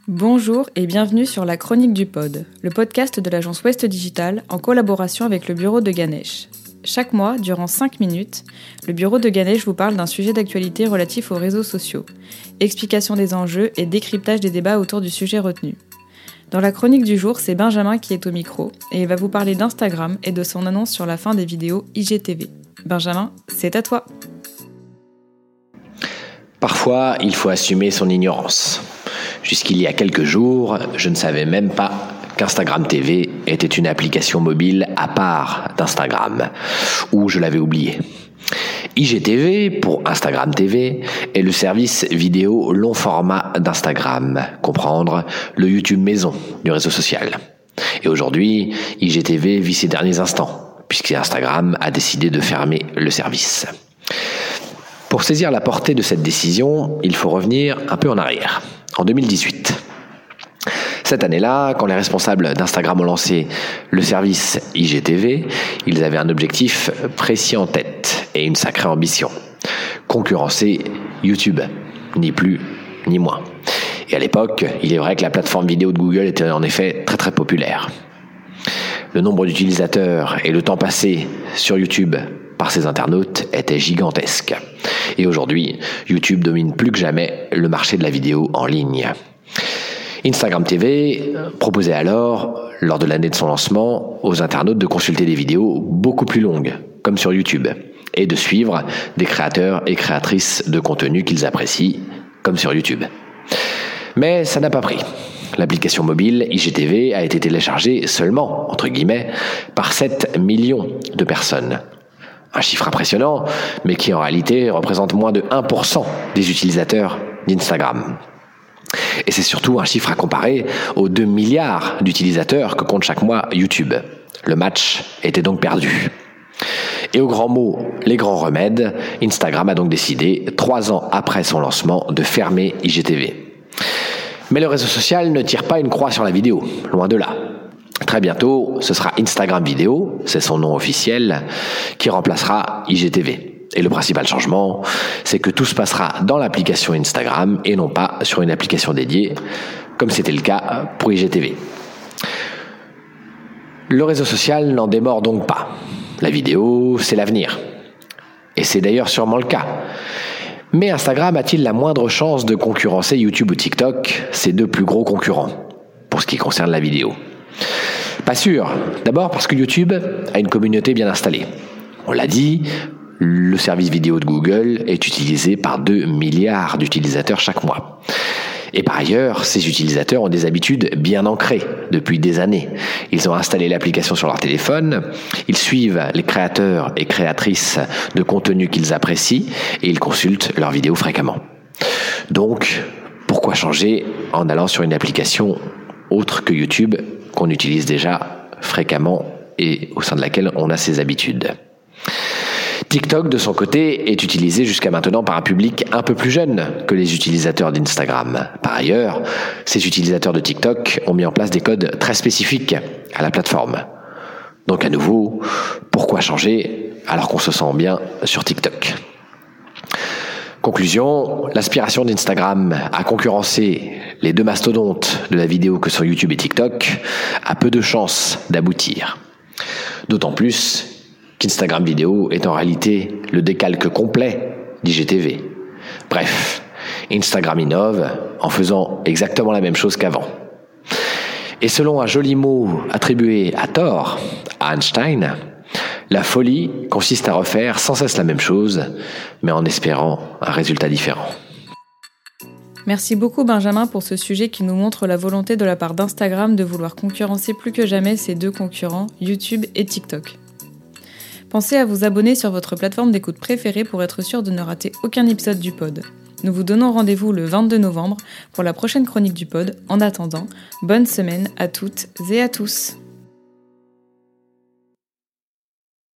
Bonjour et bienvenue sur la Chronique du Pod, le podcast de l'agence Ouest Digital en collaboration avec le bureau de Ganesh. Chaque mois, durant 5 minutes, le bureau de Ganesh vous parle d'un sujet d'actualité relatif aux réseaux sociaux, explication des enjeux et décryptage des débats autour du sujet retenu. Dans la chronique du jour, c'est Benjamin qui est au micro et il va vous parler d'Instagram et de son annonce sur la fin des vidéos IGTV. Benjamin, c'est à toi. Parfois, il faut assumer son ignorance. Jusqu'il y a quelques jours, je ne savais même pas qu'Instagram TV était une application mobile à part d'Instagram, ou je l'avais oublié. IGTV, pour Instagram TV, est le service vidéo long format d'Instagram, comprendre le YouTube maison du réseau social. Et aujourd'hui, IGTV vit ses derniers instants, puisque Instagram a décidé de fermer le service. Pour saisir la portée de cette décision, il faut revenir un peu en arrière, en 2018. Cette année-là, quand les responsables d'Instagram ont lancé le service IGTV, ils avaient un objectif précis en tête et une sacrée ambition. Concurrencer YouTube, ni plus ni moins. Et à l'époque, il est vrai que la plateforme vidéo de Google était en effet très très populaire. Le nombre d'utilisateurs et le temps passé sur YouTube par ses internautes était gigantesque. Et aujourd'hui, YouTube domine plus que jamais le marché de la vidéo en ligne. Instagram TV proposait alors, lors de l'année de son lancement, aux internautes de consulter des vidéos beaucoup plus longues, comme sur YouTube, et de suivre des créateurs et créatrices de contenu qu'ils apprécient, comme sur YouTube. Mais ça n'a pas pris. L'application mobile IGTV a été téléchargée seulement, entre guillemets, par 7 millions de personnes. Un chiffre impressionnant, mais qui en réalité représente moins de 1% des utilisateurs d'Instagram. Et c'est surtout un chiffre à comparer aux 2 milliards d'utilisateurs que compte chaque mois YouTube. Le match était donc perdu. Et aux grands mots, les grands remèdes, Instagram a donc décidé, 3 ans après son lancement, de fermer IGTV. Mais le réseau social ne tire pas une croix sur la vidéo, loin de là. Très bientôt, ce sera Instagram Vidéo, c'est son nom officiel, qui remplacera IGTV. Et le principal changement, c'est que tout se passera dans l'application Instagram et non pas sur une application dédiée, comme c'était le cas pour IGTV. Le réseau social n'en démord donc pas. La vidéo, c'est l'avenir. Et c'est d'ailleurs sûrement le cas. Mais Instagram a-t-il la moindre chance de concurrencer YouTube ou TikTok, ces deux plus gros concurrents, pour ce qui concerne la vidéo ? Pas sûr. D'abord parce que YouTube a une communauté bien installée. On l'a dit, le service vidéo de Google est utilisé par 2 milliards d'utilisateurs chaque mois. Et par ailleurs, ces utilisateurs ont des habitudes bien ancrées depuis des années. Ils ont installé l'application sur leur téléphone, ils suivent les créateurs et créatrices de contenu qu'ils apprécient et ils consultent leurs vidéos fréquemment. Donc, pourquoi changer en allant sur une application autre que YouTube qu'on utilise déjà fréquemment et au sein de laquelle on a ses habitudes. TikTok, de son côté, est utilisé jusqu'à maintenant par un public un peu plus jeune que les utilisateurs d'Instagram. Par ailleurs, ces utilisateurs de TikTok ont mis en place des codes très spécifiques à la plateforme. Donc à nouveau, pourquoi changer alors qu'on se sent bien sur TikTok ? Conclusion, l'aspiration d'Instagram à concurrencer les deux mastodontes de la vidéo que sont YouTube et TikTok a peu de chances d'aboutir. D'autant plus qu'Instagram Vidéo est en réalité le décalque complet d'IGTV. Bref, Instagram innove en faisant exactement la même chose qu'avant. Et selon un joli mot attribué à tort à Einstein, la folie consiste à refaire sans cesse la même chose, mais en espérant un résultat différent. Merci beaucoup Benjamin pour ce sujet qui nous montre la volonté de la part d'Instagram de vouloir concurrencer plus que jamais ses deux concurrents, YouTube et TikTok. Pensez à vous abonner sur votre plateforme d'écoute préférée pour être sûr de ne rater aucun épisode du pod. Nous vous donnons rendez-vous le 22 novembre pour la prochaine chronique du pod. En attendant, bonne semaine à toutes et à tous.